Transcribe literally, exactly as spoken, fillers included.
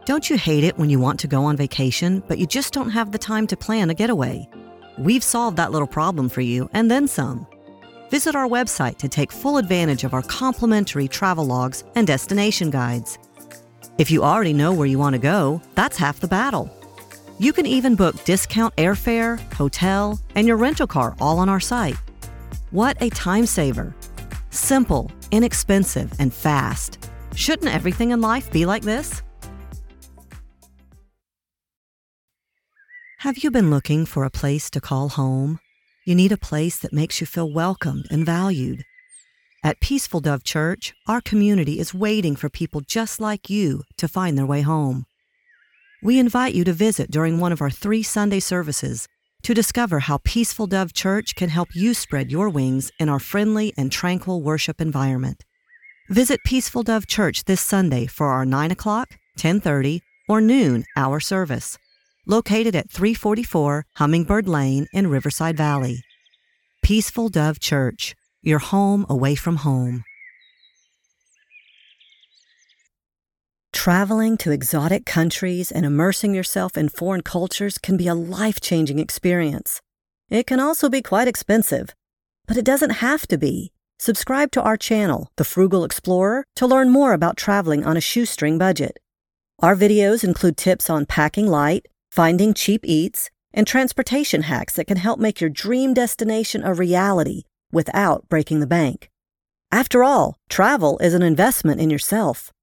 Don't you hate it when you want to go on vacation, but you just don't have the time to plan a getaway? We've solved that little problem for you, and then some. Visit our website to take full advantage of our complimentary travel logs and destination guides. If you already know where you want to go, that's half the battle. You can even book discount airfare, hotel, and your rental car all on our site. What a time saver! Simple, inexpensive, and fast. Shouldn't everything in life be like this? Have you been looking for a place to call home? You need a place that makes you feel welcomed and valued. At Peaceful Dove Church, our community is waiting for people just like you to find their way home. We invite you to visit during one of our three Sunday services to discover how Peaceful Dove Church can help you spread your wings in our friendly and tranquil worship environment. Visit Peaceful Dove Church this Sunday for our nine o'clock, ten thirty, or noon hour service, located at three forty-four Hummingbird Lane in Riverside Valley. Peaceful Dove Church, your home away from home. Traveling to exotic countries and immersing yourself in foreign cultures can be a life-changing experience. It can also be quite expensive, but it doesn't have to be. Subscribe to our channel, The Frugal Explorer, to learn more about traveling on a shoestring budget. Our videos include tips on packing light, finding cheap eats, and transportation hacks that can help make your dream destination a reality without breaking the bank. After all, travel is an investment in yourself.